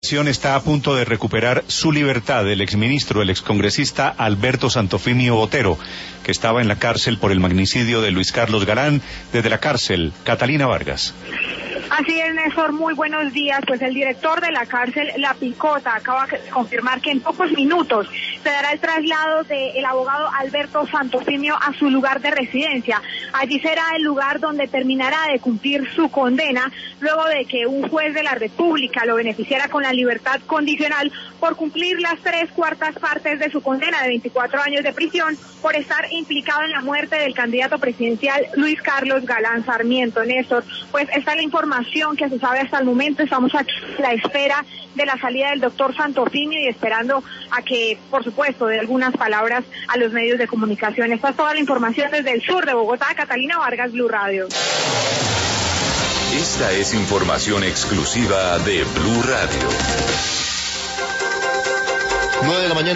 Nación está a punto de recuperar su libertad el exministro, el excongresista Alberto Santofimio Botero, que estaba en la cárcel por el magnicidio de Luis Carlos Galán. Desde la cárcel, Catalina Vargas. Así es, Néstor, muy buenos días. Pues el director de la cárcel La Picota acaba de confirmar que en pocos minutos se dará el traslado del abogado Alberto Santofimio a su lugar de residencia. Allí será el lugar donde terminará de cumplir su condena, luego de que un juez de la República lo beneficiara con la libertad condicional por cumplir las 3/4 partes de su condena de 24 años de prisión por estar implicado en la muerte del candidato presidencial Luis Carlos Galán Sarmiento. Néstor, pues esta es la información que se sabe hasta el momento. Estamos aquí a la espera de la salida del doctor Santofimio y esperando a que, por supuesto, dé algunas palabras a los medios de comunicación. Esta es toda la información desde el sur de Bogotá. Catalina Vargas, Blue Radio. Esta es información exclusiva de Blue Radio. 9 de la mañana.